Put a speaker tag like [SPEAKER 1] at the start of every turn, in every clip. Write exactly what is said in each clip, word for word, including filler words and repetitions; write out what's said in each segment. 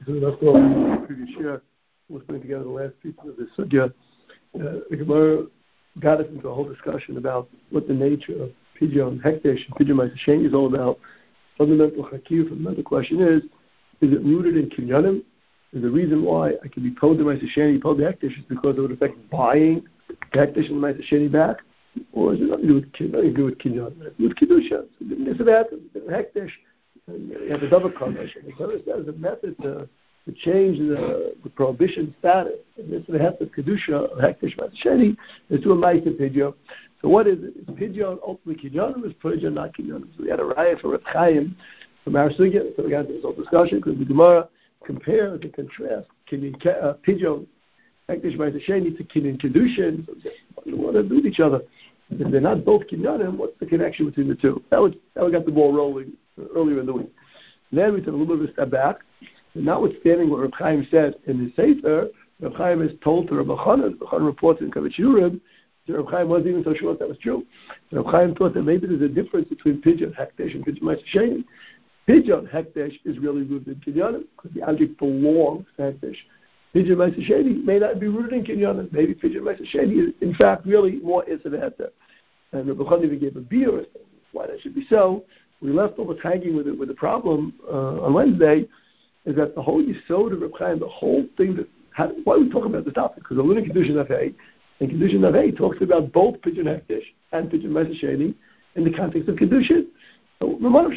[SPEAKER 1] So we left off in the previous year. We're putting together the last pieces of this sugya. Uh, the Gemara got us into a whole discussion about what the nature of Pidyon, Hekdesh, and Pidyon Ma'aseh Sheni is all about. Fundamental Chakir, fundamental question is, is it rooted in Kinyanim? Is the reason why I can be told the Ma'aseh Sheni, told the Hekdesh, is because it would affect buying the Hekdesh and the Ma'aseh Sheni back? Or is it nothing to do with Kinyanim? Nothing to do with Kinyanim. It's with Kedusha. It's a happens. Hekdesh. You have a double conversion. The Torah says a method to, to change the, the prohibition status. And this is the Hekdesh Kedusha, Hekdesh Ma'aseh Sheni, is to a Ma'aseh Pidyon. So what is it? Is Pidyon ultimately Kinyanim, or is Pidyon not Kinyanim? So we had a raya for Reb Chaim from our sugya. So we got into this whole discussion because the Gemara compares and contrasts uh, Pidyon, Hekdesh Ma'aseh Sheni to Kinyan Kedushin. So what do they want to do with each other? If they're not both Kinyanim, what's the connection between the two? That would that would got the ball rolling earlier in the week. Then we took a little bit of a step back, and notwithstanding what Reb Chaim said in his Sefer, Reb Chaim is told to Reb Chanan, Reb Chanan reports in Kavach Yurim, that Reb Chaim wasn't even so sure if that was true. Reb Chaim thought that maybe there's a difference between Pidyon Hekdesh and Pidyon Ma'aseh Sheni. Pidyon Hekdesh is really rooted in Kinyanim because the object belongs to Hekdesh. Pidyon Ma'aseh Sheni may not be rooted in Kinyanim. Maybe Pidyon Ma'aseh Sheni is, in fact, really more Isser. And Reb Chanan even gave a beer as to why that should be so. We left off hanging with it with the problem uh, on Wednesday is that the whole Yisod of Reb Chaim, the whole thing that had, why are we talking about this topic? Because the learning Kedushin Nafei, and Kedushin Nafei talks about both Pidyon Hekdesh and Pidyon Ma'aseh Sheni in the context of Kedushin. So,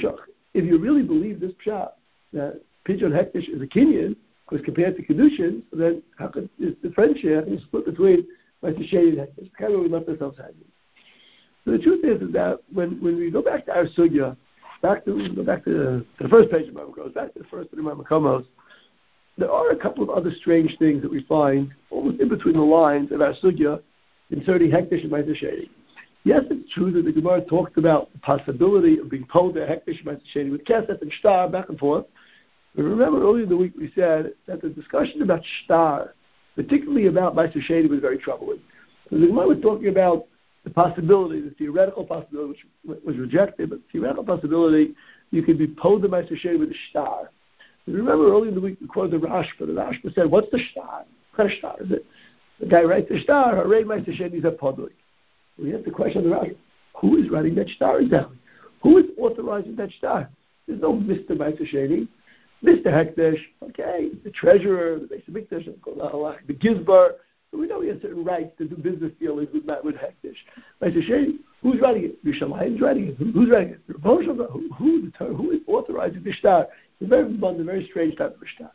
[SPEAKER 1] if you really believe this pshat that Pidyon Hekdesh is a Kinyan, because compared to Kedushin, so then how could is the friendship how can you split between Ma'aseh Sheni and Hekdesh? Kind of where we left ourselves hanging. So the truth is, is that when, when we go back to our sugya, back to go back to the, to the first page of Mamakos, back to the first three Mamakomos, there are a couple of other strange things that we find almost in between the lines of our sugya inserting Hekdesh and Ma'aseh Sheni. Yes, it's true that the Gemara talked about the possibility of being told that Hekdesh and Ma'aseh Sheni with Kesef and Shtar back and forth. But remember earlier in the week we said that the discussion about Shtar, particularly about Ma'aseh Sheni, was very troubling. So the Gemara was talking about the possibility, the theoretical possibility, which was rejected, but the theoretical possibility, you could be pulled the Ma'aseh Sheni with a shtar. And remember earlier in the week we quoted the Rashba. The Rashba said, what's the shtar? What kind of shtar is it? The guy writes the shtar, Harei Ma'aseh Sheni is a public. We have the question of the Rashba. Who is writing that shtar exactly? Who is authorizing that shtar? There's no Mister Ma'aseh Sheni. Mister Hekdesh, okay, the treasurer, the Beis HaMikdash, the Gizbar. So we know he has certain rights to do business dealings with with Hekdesh. Ma'aseh Sheni, who's writing it? Yerushalayim is writing it. Who's writing it? Who, who, who is authorizing the shtar? It's a very abundant, very strange type of shtar.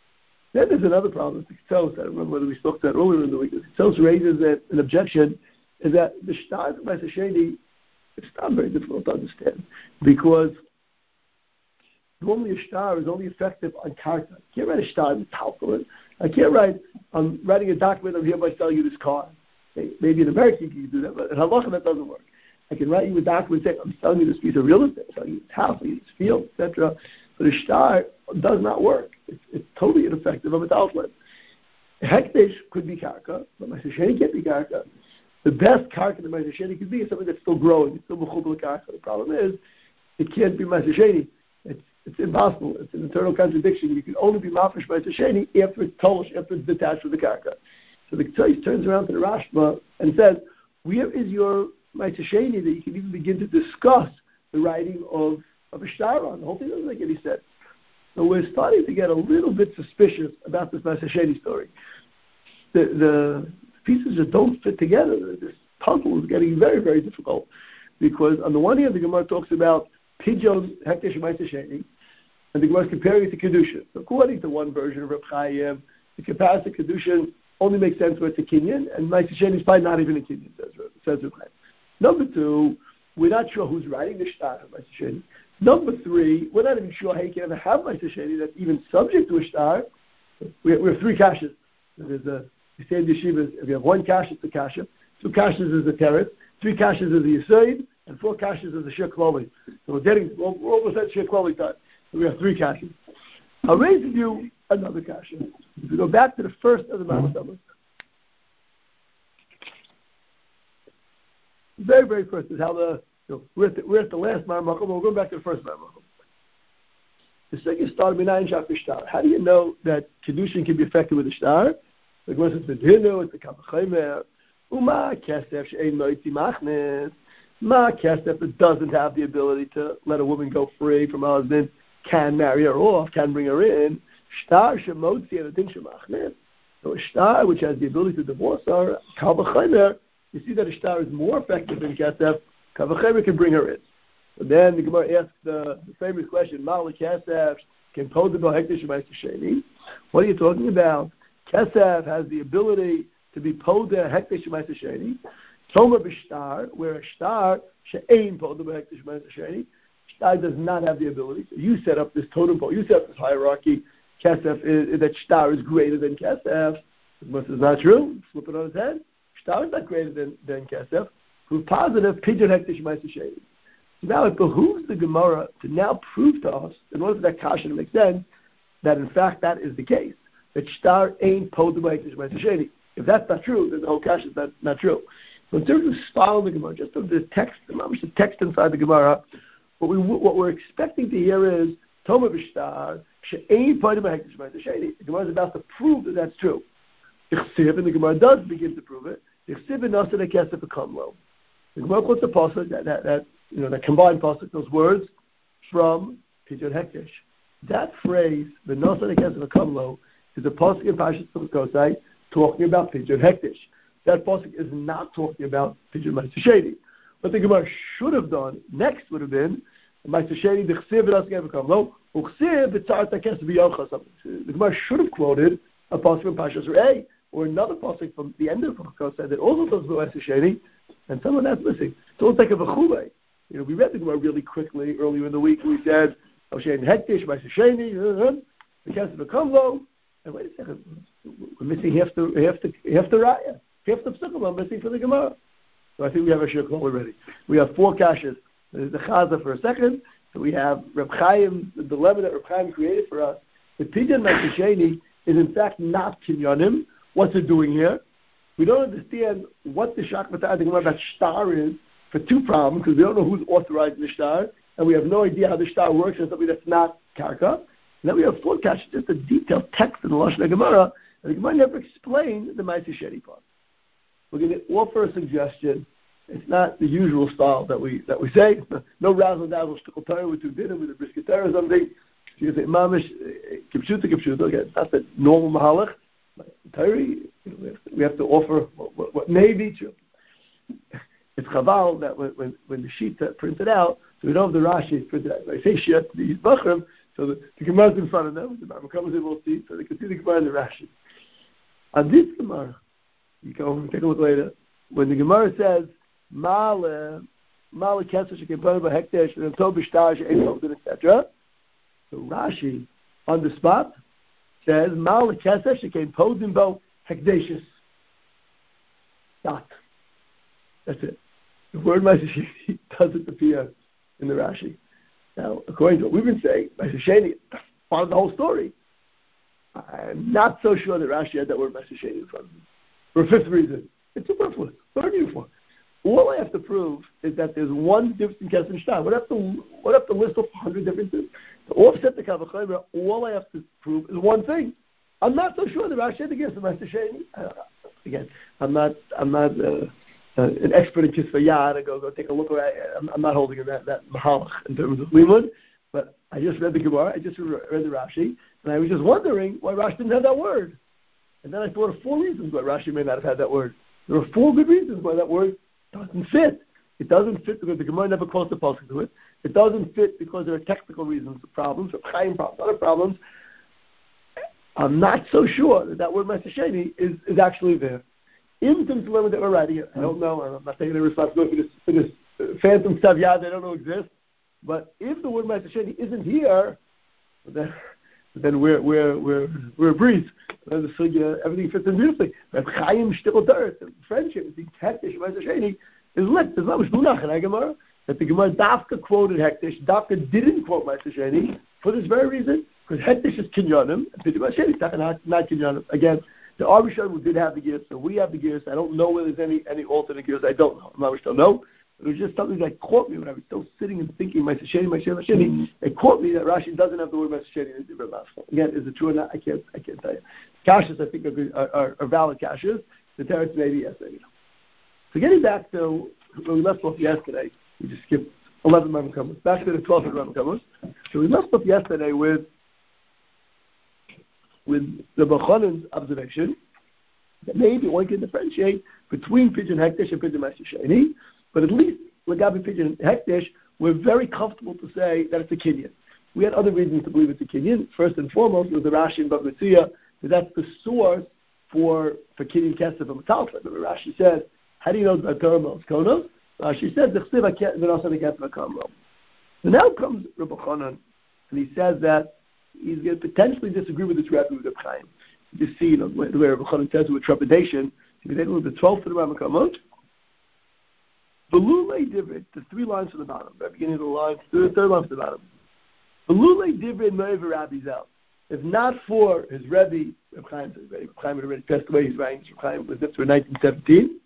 [SPEAKER 1] Then there's another problem. The Ketzelos, I don't remember whether we spoke to that earlier in the week. The Ketzelos raises that, an objection is that the shtar of Ma'aseh Sheni, it's not very difficult to understand because normally a shtar is only effective on karka. You can't write a shtar in Talmud. I can't write, I'm writing a document, I'm hereby selling you this car. Maybe in America you can do that, but in Halacha that doesn't work. I can write you a document saying, I'm selling you this piece of real estate, I'm selling you this house, I'm selling you this field, et cetera. But a shtar does not work. It's, it's totally ineffective of its outlet. Hekdesh could be karka, but Ma'aseh Sheni can't be karka. The best karka that Ma'aseh Sheni could be is something that's still growing. It's still mechubel karka. The problem is, it can't be Ma'aseh Sheni. It's It's impossible. It's an internal contradiction. You can only be mafresh Ma'aseh Sheni after it's tolish, after it's detached from the karka. So the Ketzelos turns around to the Rashba and says, where is your Ma'aseh Sheni that you can even begin to discuss the writing of, of a shtar on? The whole thing doesn't make any sense. So we're starting to get a little bit suspicious about this Ma'aseh Sheni story. The, the pieces just don't fit together. This puzzle is getting very, very difficult because on the one hand, the Gemara talks about Pidyon Hekdesh and Ma'aseh Sheni, and the Gemara is comparing it to Kedushin. So according to one version of Reb Chaim, the comparison to Kedushin only makes sense where it's a Kinyan, and Ma'aseh Sheni is probably not even a Kinyan, says, says Reb Chaim. Number two, we're not sure who's writing the shtar of Ma'aseh Sheni. Number three, we're not even sure how you can ever have Ma'aseh Sheni that's even subject to a shtar. We have, we have three kashas. There's a, you say in yeshivas, if you have one kasha, it's a kasha. Two kashas is a teret. Three kashas is a yisoid. And four kashas is a shir kloli. So we're getting, we're, we're almost at shir kloli time. So we have three kashas. I'll raise with you another kasha. If we go back to the first of the Ma'aseh, very, very first is how the, you know, we're, at the we're at the last Ma'aseh, but we're going back to the first Ma'aseh. the second star minayin shach b'shtar. How do you know that kedushin can be affected with the star? The Gemara says the dinu, it's the kavachomer. Uma kesef she'ein moitzi machnes. Ma kesef that doesn't have the ability to let a woman go free from her husband can marry her off, can bring her in. Shtar shemotzi and adin shemachnes. So a star which has the ability to divorce her, kavachomer, you see that a star is more effective than kesef. Kavachomer can bring her in. But then the Gemara asks the, the famous question, Ma'ala kesef can podebo hekdesh ma'aser sheni. What are you talking about? Kesef has the ability to be poda hekdesh ma'aser sheni. Toma b'shtar, where a star she'ein podebo hekdesh ma'aser sheni. Star does not have the ability. So you set up this totem pole. You set up this hierarchy. Kesef is, that star is greater than kesef. This is not true. Flip it on its head. Star is not greater than, than kesef. Proof positive, pidyon hekdesh ma'aser sheni. So now it behooves the Gemara to now prove to us, in order for that kasha to make sense, that in fact that is the case. That star ain't podebo hekdesh ma'aser sheni. If that's not true, then the whole kasha is not, not true. So in terms of following the Gemara, just of the text, the text inside the Gemara, what, we, what we're expecting to hear is, Toma b'shtar, she'ein podebo hekdesh ma'aser sheni. The Gemara is about to prove that that's true. Ichsiv, and the Gemara does begin to prove it. Ichsiv v'nasa nekesef v'kamlo. The Gemara quotes a pasuk that, that, that you know, that combined pasuk, those words from Pidyon Hekdesh. That phrase, v'nasa nekesef v'kamlo, is a pasuk in Parshas Kosai talking about Pidyon Hekdesh. That pasuk is not talking about Pidyon ma'aser sheni. What the Gemara should have done next would have been ma'aser sheni d'chsiv v'nasa nekesef v'kamlo u'chsiv v'tzar takes v'yocha. The Gemara should have quoted a pasuk from Parshas Re'eh or another pasuk from the end of Kosai that also talks about ma'aser sheni, and some of that's missing. So it's like a v'chulei. You know, we read the Gemara really quickly earlier in the week. We said, "Oshen hektish, ma'aser sheni, the kesef v'kamlo." And wait a second, we're missing half the half the half the raya, half the psukim are missing for the Gemara. So I think we have a shirkol already. We have four kashas. There's the chaza for a second. So we have Reb Chaim, the dilemma that Reb Chaim created for us. The pidyon ma'aser sheni is in fact not kinyanim. What's it doing here? We don't understand what the shach b'ta'ad the Gemara about shtar is. For two problems, because we don't know who's authorizing the shtar, and we have no idea how the shtar works, and something that's not karka. And then we have four kashas, just a detailed text in the Lashon Gemara, and the Gemara never explained the ma'aser sheni part. We're going to offer a suggestion. It's not the usual style that we that we say. No razzle dazzle shtickle Torah with two dinner with a brisket Torah or something. So you say mamish kipshuta kipshuta. Again, it's not the normal mahalach. Torah, you know, we, have to, we have to offer what, what, what may be true. It's chaval that when, when, when the sheet printed out, so we don't have the Rashi printed out. I say shit to these bachrim, so the, the Gemara's in front of them, the Bible comes in, we'll see, so they can see the Gemara and the Rashi. On this Gemara, you can over, take a look later, when the Gemara says, Ma'ale, Ma'ale kesef she'kein podebo hekdesh, and to b'shtar she'ein podebo, et cetera. So Rashi, on the spot, says, Ma'ale kesef she'kein podebo hekdeshus. Dot. That's it. The word ma'aser sheni doesn't appear in the Rashi. Now, according to what we've been saying, ma'aser sheni is part of the whole story. I'm not so sure that Rashi had that word ma'aser sheni in front of him. For a fifth reason, it's superfluous. What are you for? All I have to prove is that there's one difference in kesef and shtar. What I have to what I have to list off a hundred differences to offset the kavachomer? All I have to prove is one thing. I'm not so sure that Rashi had the kesef and ma'aser sheni. Uh, again, I'm not. I'm not. Uh, Uh, an expert in Kisvayah to go go take a look at. I'm, I'm not holding that that mahalach in terms of limud, but I just read the Gemara, I just read the Rashi, and I was just wondering why Rashi didn't have that word. And then I thought of four reasons why Rashi may not have had that word. There are four good reasons why that word doesn't fit. It doesn't fit because the Gemara never quotes the pasuk to it. It doesn't fit because there are technical reasons, problems, or chaim problems, other problems. I'm not so sure that that word ma'aser sheni is, is actually there. In the dilemma that we're writing it, I don't know, I'm not taking any responsibility for this, for this phantom staviyad, I don't know exists, but if the word ma'aser sheni isn't here, then, then we're, we're, we're, we're a breeze. Then the sugya, everything fits in beautifully. But Chaim shtickle Torah, the friendship between hektish and ma'aser sheni is lit. There's not much munach in Gemara that the Gemara Dafka quoted hektish, Dafka didn't quote ma'aser sheni for this very reason, because hektish is kinyanim, and ma'aser sheni is not, not kinyanim. Again, the Arishan did have the gears, so we have the gears. I don't know whether there's any any alternate gears. I don't know. I don't know. It was just something that caught me when I was still sitting and thinking, my Sheni, my Sheni, my Sheni. It caught me that Rashi doesn't have the word my Sheni in the Dibra Mascha. Again, is it true or not? I can't, I can't tell you. Kashas, I think, are, are, are valid kashas. The teretz maybe yes, maybe no. So getting back to where we left off yesterday, we just skipped eleven Rambam Kamos. Back to the twelfth Rambam Kamos. So we left off yesterday with with the Bachanan's observation that maybe one can differentiate between Pidyon Hekdesh and Pidyon Ma'aser Sheni, but at least Lagabi Pidyon Hekdesh, we're very comfortable to say that it's a Kinyan. We had other reasons to believe it's a Kinyan. First and foremost was the Rashi and Bava Metzia, that that's the source for for Kinyan Kesef and Metalfa. Remember Rashi said, how do you know that Torah Mos Konos? Rashi said, D'chsiv v'nosan Kesef v'kamro. So now comes Rabbi Chanan, and he says that he's going to potentially disagree with this Rabbi with Reb Chaim. You see, you know, the way Rabbi Chanan says it with trepidation. If you take a look at the twelfth of the Rambam Kamot, the Lulei Divrit, the three lines from the bottom, the beginning of the line, the third line from the bottom. The Lulei Divrit Me'ever Rabbi Zel. If not for his Rebbe, Reb Chaim, Reb Chaim had already passed away. His writings, Reb Chaim was up to nineteen seventeen.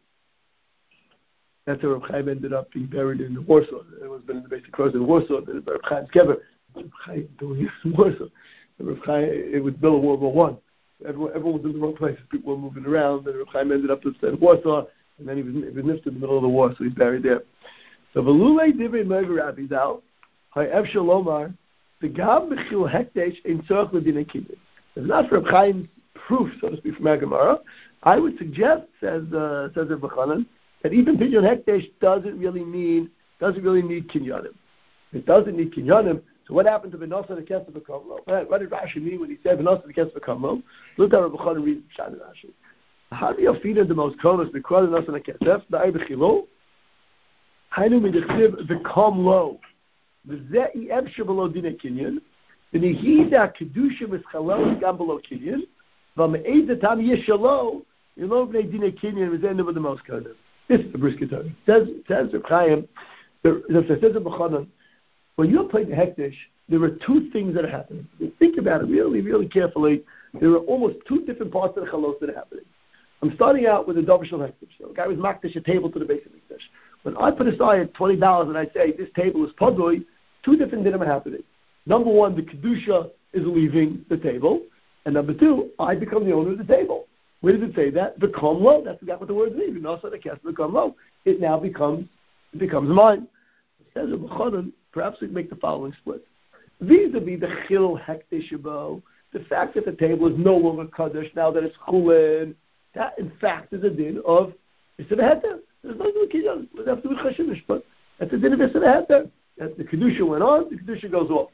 [SPEAKER 1] That's how Reb Chaim ended up being buried in Warsaw. It was been in the basic cross in Warsaw. Reb Chaim's kever. Reb Chaim doing this in Warsaw. Reb Chaim, it was Bill of World War One. Everyone, everyone was in the wrong places. People were moving around, and Reb Chaim ended up in Warsaw, and then he was, he was nifted in the middle of the war, so he's buried there. So V'lulei Divrei Me'ever Rabbi Zal, Ha'ev Shalomar, the Gam B'chil Hekdesh in Tzorach L'Dinei Kinyan. If not for Reb Chaim's proof, so to speak, from Gemara, I would suggest, says uh, says Reb Chanan, that even Pidyon Hekdesh doesn't really mean doesn't really need Kinyanim. It doesn't need Kinyanim. So what happened to V'nosan Kesef v'kamro? What did Rashi mean when he said V'nosan Kesef v'kamro? Look at Reb Chanan reads Pshat Rashi. How do you feed the most konos because V'nosan Kesef the B'chilo? Hainu midechtiv v'kamlo. V'zeh ef shebelo dinei kinyan. V'nihida kedusha v'schalel gam below kinyan. V'me'ez etam yeshalo yelo v'nei dinei kinyan v'zeh never the most konos. This is the brisket Torah. Says says Reb Chaim. Says Reb Chanan. When you're playing the Hekdesh, there are two things that are happening. If you think about it really, really carefully, there are almost two different parts of the Chalos that are happening. I'm starting out with a Dovishal Hekdesh. So a guy was makdash a table to the base of Hekdesh. When I put aside twenty dollars and I say, this table is Padoi, two different dinim are happening. Number one, the Kedusha is leaving the table. And number two, I become the owner of the table. Where does it say that? Become low. That's exactly what the word means. Become low. It now becomes, it becomes mine. It says Reb Chanan, perhaps we can make the following split. Vis-a-vis the Chil Hekdesh Shabo, the fact that the table is no longer Kaddish now that it's Chulin, that in fact is a din of Yisrael Heter. There's no good Kinyan. We have to do Chashimish, but that's a din of Yisrael Heter. The Kedusha went on, the Kedusha goes off.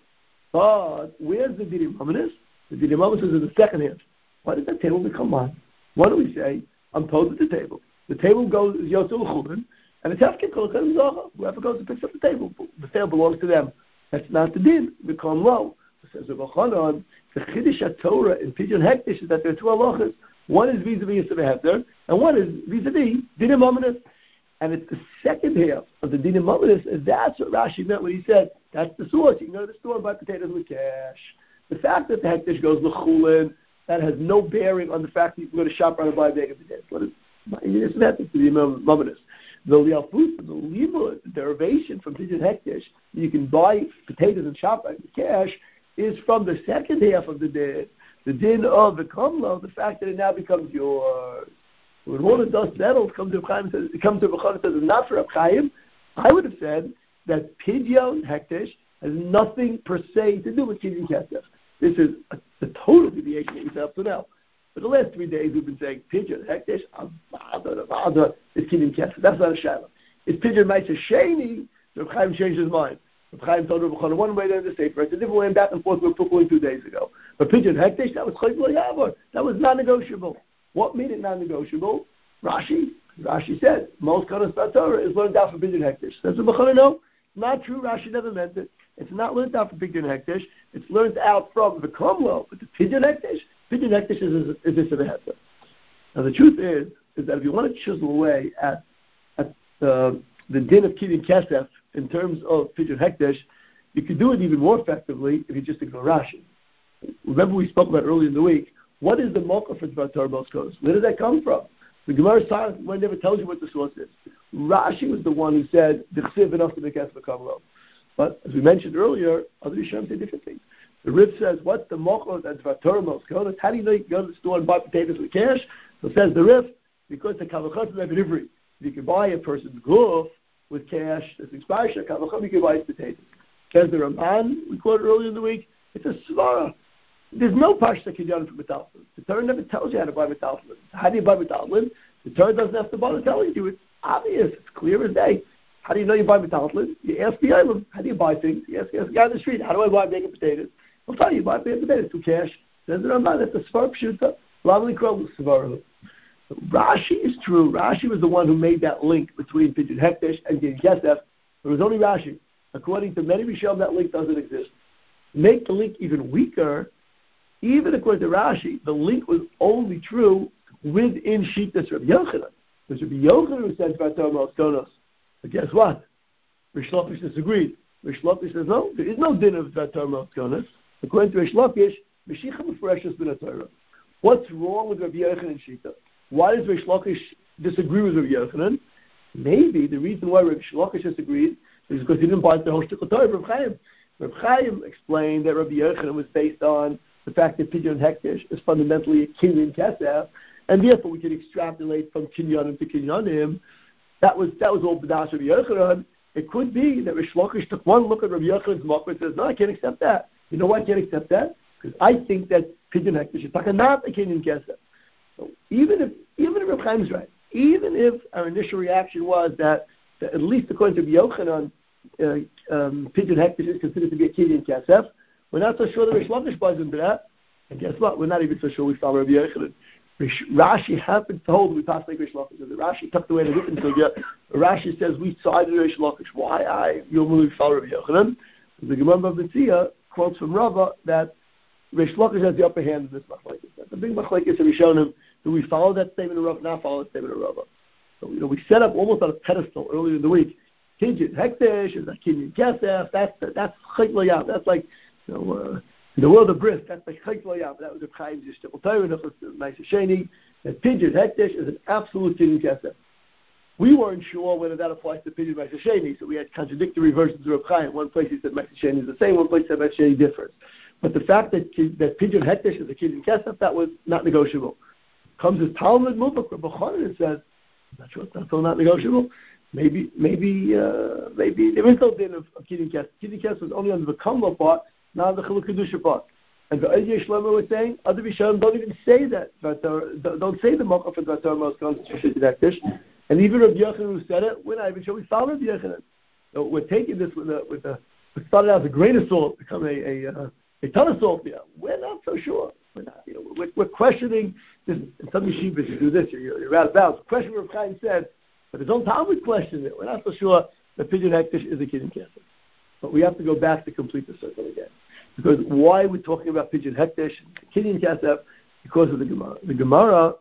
[SPEAKER 1] But where's the din of Mamonis? The din of Mamonis is in the second hand. Why did that table become mine? Why do we say, I'm posed at the table. The table goes, is Yotzil Chulin, and it's Hefkin Kol Chen Zohar. Whoever goes and picks up the table, the table belongs to them. That's not the din. Become low. It says Reb Chanan, the Chiddush HaTorah in Pidyon Hekdesh is that there are two halachas. One is vis-a-vis Yisrael Heter, and one is vis-a-vis Dinim Mamonis. And it's the second half of the Dinim Mamonis, and that's what Rashi meant when he said, that's the source. You can go to the store and buy potatoes with cash. The fact that the Hekdesh goes L'chulin, that has no bearing on the fact that you can go to shop around and buy a bag of potatoes. What is Yisrael Heter to the Dinim Mamonis? The liafut, the limud, the derivation from Pidyon Hekdesh, you can buy potatoes and shop with cash, is from the second half of the din, the din of the kamlo, the fact that it now becomes yours. When all the dust settles, comes to Chaim, says, it comes to Reb Chanan, says, not for Chaim, I would have said that Pidyon Hekdesh has nothing per se to do with Pidyon Kesef. This is a, a total deviation that we said up to now. For the last three days, we've been saying Pidyon Hekdesh, Avada, Avada, is Pidyon Kesef. That's not a shaila. It's Pidyon Ma'aser Sheni. Reb Chaim changed his mind. Reb Chaim told Reb Chanan one way, then the Sefer. It's a different way, and back and forth. We were talking two days ago. But Pidyon Hekdesh, that was Chayvul Yavor. That was non-negotiable. What made it non-negotiable? Rashi. Rashi said most Kadosh Torah is learned out for Pidyon Hekdesh. That's what Reb Chanan know. Not true. Rashi never meant it. It's not learned out for Pidyon Hekdesh. It's learned out from the Kamlo. But the Pidyon Hekdesh, Pidyon Hekdesh is is this of a heter. Now the truth is, is that if you want to chisel away at at uh, the din of Pidyon Kesef in terms of Pidyon Hekdesh, you could do it even more effectively if you just ignore Rashi. Remember we spoke about earlier in the week. What is the mocha for Dvar Torah Mos Konos? Where does that come from? The Gemara Silent one never tells you what the source is. Rashi was the one who said, D'chsiv enough to make us become low. But as we mentioned earlier, other Rishonim say different things. The Rif says, what's the mochos and dvatormos? How do you know you can go to the store and buy potatoes with cash? So says the Rif, because the kavachot have delivery. You can buy a person's goof with cash, that's expired, kavachot, you can buy his potatoes. Says the Ramban, we quoted earlier in the week, it's a svara. There's no pashta kinyan for metalflin. The Torah never tells you how to buy metalflin. How do you buy metalflin? The Torah doesn't have to bother telling you. It's obvious. It's clear as day. How do you know you buy metalflin? You ask the Eilim. How do you buy things? You ask, you ask the guy on the street, how do I buy bacon potatoes? I'll tell you, you buy bacon potatoes through cash. Says the Ramban, that's a svara pshuta. Lavli krol svara. Rashi is true. Rashi was the one who made that link between Pidyon Hekdesh and Gin Kesef. It was only Rashi. According to many Rishonim, that link doesn't exist. Make the link even weaker. Even according to Rashi, the link was only true within Shitas Rabbi Yochanan. Because Rabbi Yochanan who said Vatar Malkonos. But guess what? Rish Lakish disagreed. Rish Lakish says, no, there is no din of Vatar Malkonos. According to Rish Lakish, Meshicha Mefreshes bin Torah. What's wrong with Rabbi Yochanan Shita? Why does Rish Lakish disagree with Rabbi Yochanan? Maybe the reason why Rish Lakish disagreed is because he didn't buy the whole Shtickle Torah of Reb Chaim. Reb Chaim explained that Rabbi Yochanan was based on the fact that Pidyon Hekdesh is fundamentally a Kinyan Kesef, and therefore we can extrapolate from Kinyanim to Kinyanim. That was that was all B'das Rabbi Yochanan. It could be that Rish Lakish took one look at Rabbi Yochanan's Makar and says, no, I can't accept that. You know why I can't accept that? Because I think that Pidyon Hekdesh is not a Kinyan Kesef. So even if even if Reb Chaim is right, even if our initial reaction was that, that at least according to Rabbi Yochanan, uh, um, Pidyon Hekdesh is considered to be a Kinyan Kesef, we're not so sure that Rish Lakish buys into that. And guess what? We're not even so sure we follow Rabbi Yochanan. Rashi happens to hold we pass like Rish Lakish. The Rashi tucked away in a different sugya. Rashi says we sided Rish Lakish. Why I you really follow Rabbi Yochanan? The Gemara of Metzia quotes from Rava that Rish Lakish has the upper hand in this machlekes. The big machlekes have shown him. Do we follow that statement of Rava? Not follow that statement of Rava. So you know we set up almost on a pedestal earlier in the week. Pidyon Hekdesh is a Kinyan Kesef. That's that's chayk. That's like you know. Uh, In the world of Bris, that's like Chayk Loyam. That was a Chaim Yishtickle Torah, and that was nice Sheni. That Pidyon Hekdesh is an absolute Kinyan Kesef. We weren't sure whether that applies to Pidyon Ma'aseh Sheni, so we had contradictory versions of Reb Chaim. One place he said Ma'aseh Sheni is the same, one place he said Ma'aseh Sheni differs. But the fact that that Pidyon Hekdesh is a Kinyan Kesef, that was not negotiable. Comes as Talmud Mubak, Reb Chanan, and says, I'm not sure if that's all not negotiable. Maybe, maybe, uh, maybe there is no din of, of Kinyan Kesef. Kinyan Kesef was only on the V'kamla part, not the Chiluk Kedusha part. And the Eidei Shlomo was saying, other Rishonim don't even say that. Don't say the Mocha for Vatar Malkonos to Hekdesh. And even Rabbi Yochanan who said it, we're not even sure we follow Rabbi Yochanan. So we're taking this with a, with a, it started out as a grain of salt, become a, a, uh, a ton of salt. Yeah, we're not so sure. We're not, you know, we're, we're questioning this. In some yeshivas, you do this, you're, you're out of bounds. Question what Reb Chaim said, but his own Talmud questioned it. We're not so sure that Pidyon Hekdesh is a Kinyan Kesef. But we have to go back to complete the circle again. Because why are we talking about Pidyon Hekdesh, Kinyan Kesef? Because of the Gemara. The Gemara,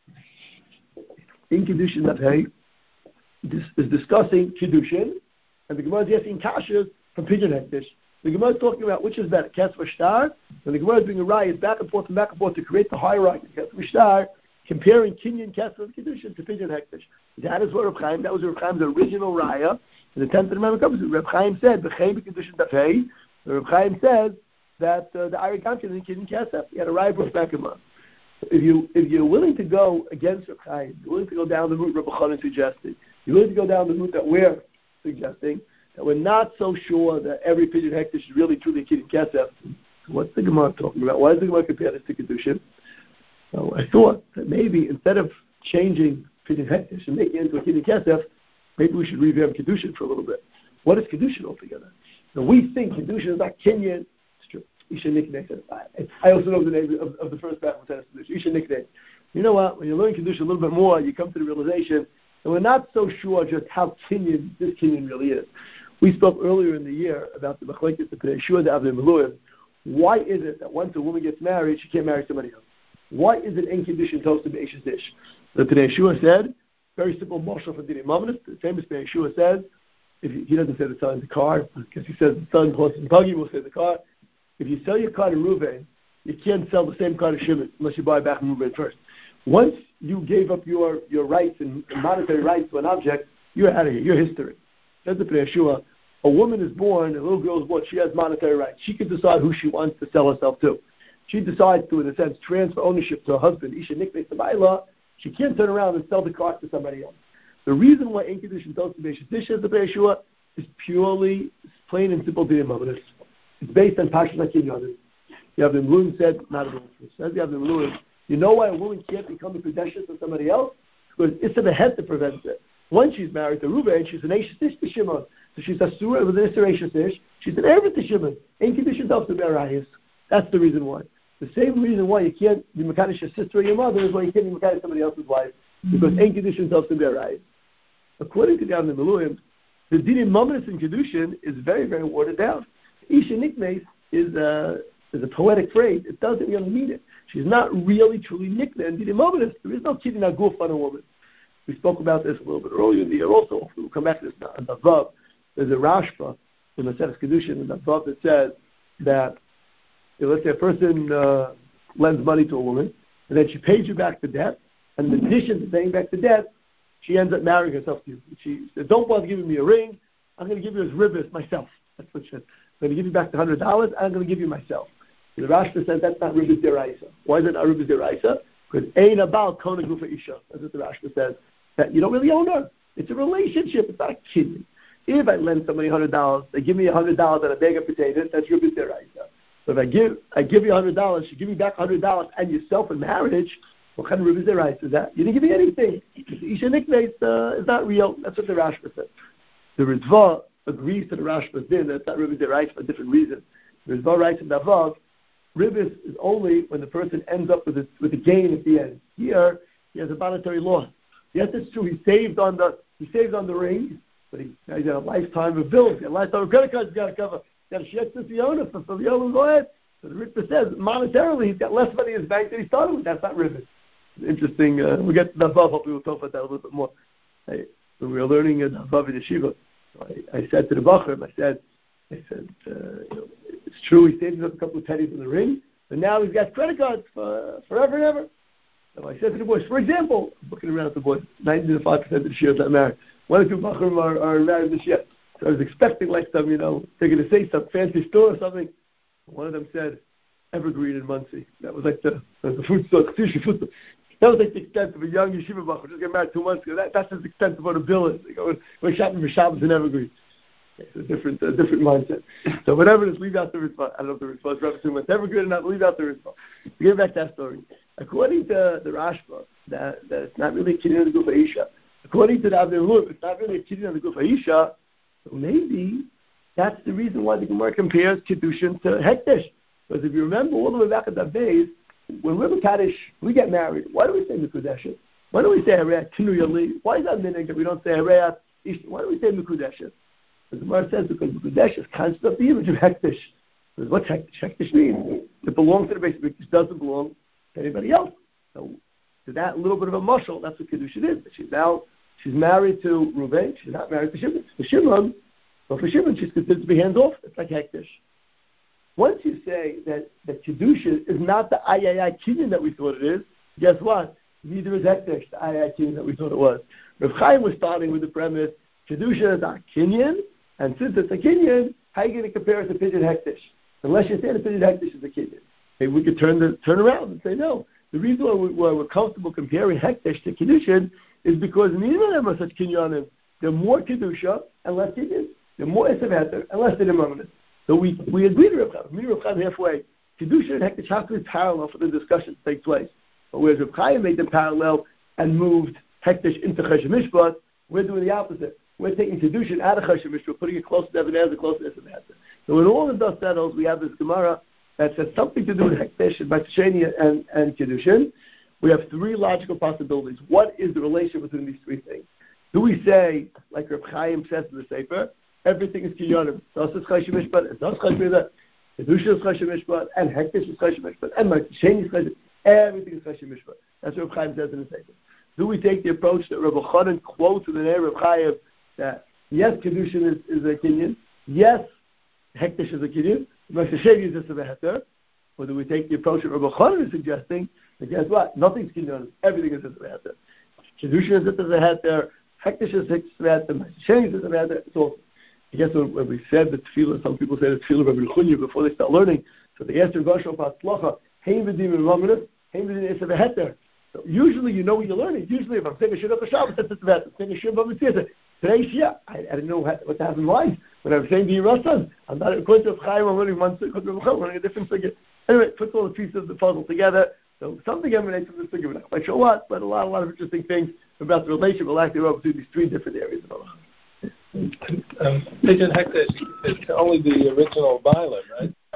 [SPEAKER 1] in Kiddushin Nafhei, is discussing Kiddushin, and the Gemara is asking Kashas from Pidyon Hekdesh. The Gemara is talking about which is better, Kesef or Shtar, and the Gemara is doing a riot back and forth and back and forth to create the hierarchy, Kesef or Shtar, comparing Kinyan Kesef and Kiddushin to Pidyon Hekdesh. That is what Reb Chaim, that was Reb Chaim's original raya. In the tenth Amendment comes, Reb Chaim said, B'chein b'Kiddushin Nafhei, Reb Chaim says that uh, the Ari Gamkin in Kinyan Kesef, he had a raya brought back in mind. If you if you're willing to go against Reb Chaim, you're willing to go down the route Reb Chanan suggested, you're willing to go down the route that we're suggesting, that we're not so sure that every Pidyon Hekdesh is really truly Kinyan Kesef. What's the Gemara talking about? Why does the Gemara compare this to Kiddushin? So I thought that maybe instead of changing Pidyon Hekdesh and making it into a Kinyan Kesef, maybe we should revamp Kiddushin for a little bit. What is Kiddushin altogether? Now we think Kiddushin is not Kinyan. It's true. Isha Niknei. I also know the name of, of the first battle tennis Kiddushin. Isha Niknei. You know what? When you learn Kiddushin a little bit more, you come to the realization that we're not so sure just how Kinyan this Kinyan really is. We spoke earlier in the year about the Machlekes, the Pnei Yeshua, the Avnei Meluim. Why is it that once a woman gets married, she can't marry somebody else? Why is it in Kiddushin toast to Be'eshes Dish? The Pnei Yeshua said, very simple marshal for Dini Mamonis. The famous Pnei Yeshua says, if he, he doesn't say the son in the car, because he says the son, horse, and buggy will say the car. If you sell your car to Reuven, you can't sell the same car to Shimon unless you buy it back from Reuven first. Once you gave up your, your rights and monetary rights to an object, You're out of here. You're history. Says the Pnei Yeshua, a woman is born, a little girl is born, she has monetary rights. She can decide who she wants to sell herself to. She decides to, in a sense, transfer ownership to her husband. Isha Niknei Sabayla. She can't turn around and sell the cart to somebody else. The reason why Ein Kedushin tells the Beis Disha the Pnei Yeshua is purely plain and simple Dinei Mamonos. It's based on Pashas HaKinyanim. You have the Mluim said, not a Mluim. Says you have the Mluim. You know why a woman can't become a Kedushin to somebody else? Because it's a head that prevents it. Once she's married to Reuven, she's an Eishes Ish to Shimon. So she's a Surah with an Isser Eishes Ish. She's an Erev to Shimon. Ein Kedushin tells the Be'arayis. That's the reason why. The same reason why you can't be Mekadosh your sister or your mother is why you can't be Mekadosh somebody else's wife. Because Ein Kedushin tells the Be'arayis. According to the Avnei Miluim, the Dinei Mamonos in Kedushin is very, very watered down. Isha Niknei is a, is a poetic phrase. It doesn't really mean it. She's not really, truly Niknei in Dinei Mamonos. There is no Kiddin Aguf on a woman. We spoke about this a little bit earlier in the year also. We'll come back to this now. In the Vav, there's a Rashba in the Maseches Kedushin in the Vav that says that, you know, let's say a person uh, lends money to a woman, and then she pays you back the debt, and in addition to paying back the debt, she ends up marrying herself to you. She said, don't bother giving me a ring. I'm going to give you as ribbis myself. That's what she said. I'm going to give you back the one hundred dollars. I'm going to give you myself. And the Rashba says that's not ribbis deraisa. Why is it not ribbis deraisa? Because ain't about kona gufa isha. That's what the Rashba says. That you don't really own her. It's a relationship. It's not a kid. If I lend somebody one hundred dollars, they give me one hundred dollars and a bag of potatoes, that's ribbis deraisa. So if I give I give you one hundred dollars, you give me back one hundred dollars and yourself in marriage, what kind of ribbis deraisa is that? You didn't give me anything. Isha Niknei uh, is not real. That's what the Rashba says. The Ritva agrees to the Rashba's din. That's not ribbis deraisa for a different reason. The Ritva writes in Davav, ribbis is only when the person ends up with a, with a gain at the end. Here, he has a monetary loss. Yes, it's true. He saved on the he saved on the ring, but he, he's got a lifetime of bills. He's got a lifetime of credit cards. He's got to cover. He's got to share to the owner for the owner. Go ahead. So the Ritva says monetarily, he's got less money in his bank than he started with. That's not ribbis. Interesting. Uh, we'll get to the Vav. Hopefully, we'll talk about that a little bit more. I, when we were learning in Vav in Yeshiva, so I, I said to the Bachrim, I said, I said, uh, you know, it's true. He saved up a couple of pennies in the ring, but now he's got credit cards for forever and ever. So I said to the boys, for example, looking around at the boys, ninety-five percent of the Shias are married. One or two Bachrim are, are married this year. So I was expecting like some, you know, they're going to say some fancy store or something. One of them said, Evergreen in Muncie. That was like the, the food store, sushi food store. That was like the extent of a young yeshiva bachur just got married two months ago. That, that's the extent of what a bill is. They go, we're shopping for Shabbos in Evergreen. It's a different, a different mindset. So whatever it is, leave out the response. I don't know if the response referencing what's Evergreen or not. Leave out the response. To get back to that story, according to the Rashba, that, that it's not really a kiddush on the Gufa Isha. According to the Avnei Miluim, it's not really a kiddush on the Gufa Isha. So maybe that's the reason why the Gemara compares kiddushin to hekdesh. Because if you remember all the way back at the base, when we're Kaddish, we get married. Why do we say Mekudeshet? Why do we say Harayat Kinuyali? Why is that meaning that we don't say Harayat Ish? Why do we say Mekudeshet? The Gemara says because Mekudeshet is constant of the image of Hektish. Because what's Hektish? Hektish means it belongs to the base of Hektish, doesn't belong to anybody else. So to that little bit of a mushal, that's what Kedushin is. She's now, she's married to Reuven, she's not married to Shimon. For Shimon, well, for Shimon, she's considered to be hands off. It's like Hektish. Once you say that, that Kedusha is not the Ayayai Kinyan that we thought it is, guess what? Neither is Hekdesh the Ayayai Kinyan that we thought it was. Rav Chaim was starting with the premise, Kedusha is a Kinyan, and since it's a Kinyan, how are you going to compare it to Pidyon Hekdesh? Unless you say the Pidyon Hekdesh is a Kinyan. Maybe we could turn the, turn around and say, no. The reason why, we, why we're comfortable comparing Hekdesh to Kedushin is because neither of them are such Kinyanim. They're more Kedusha and less Kinyan. They're more Esav Heter and less Dinei. So we, we agree to Reb Chaim. Me and Reb Chaim halfway. Kedusha and Hekdesh have to be parallel for the discussion to take place. But whereas Reb Chaim made them parallel and moved Hekdesh into Chesed Mishpat, we're doing the opposite. We're taking Kedushin out of Chesed Mishpat, putting it closer to Ebenezer, closer to Esav Heter. So when all the dust settles, we have this Gemara that has something to do with Hekdesh and Batsheni and, and Kedushin. We have three logical possibilities. What is the relationship between these three things? Do we say, like Reb Chaim says in the Sefer, everything is Kinyanim. Das is Chesed Mishpat, das is Chesed Mishpat, Kedusha is Chesed Mishpat, and Hekdesh is Chesed Mishpat, and Batsheni is Chesed. Everything is Chesed Mishpat. That's what Reb Chaim says in the Sefer. Do we take the approach that Reb Chanan quotes in the name of Reb Chaim that yes, Kedushin is, is a Kinyan, yes, Hekdesh is a Kinyan, Batsheni is a Heter, or do we take the approach that Reb Chanan is suggesting that guess what? Nothing's Kinyanim. Everything is a Heter. Kedushin is a Heter, Hektish is six Sveta, Shenis is Sveta. So I guess when, when we said the tefillah, some people say the tefillah Rabbi Chunya before they start learning. So they asked Rosh Hashanah, Hein v'dim v'maminus, Hein v'dim esav heter. So usually you know what you're learning. Usually if I'm saying a shir of the Shabbos, that's a Sveta. I'm saying a shir of the Today's yeah, I, I didn't know what, what to have in mind when I was saying the Yerushan. I'm not according to Chaim. I'm learning one according to Chaim. I'm learning a different figure. Anyway, puts all the pieces of the puzzle together. So something emanates from this figure. We're not quite sure what, but a lot, a lot of interesting things about the relationship. We'll actually run through these three different areas of Allah.
[SPEAKER 2] Um, Pigeon Hektish is only the original Bible, right?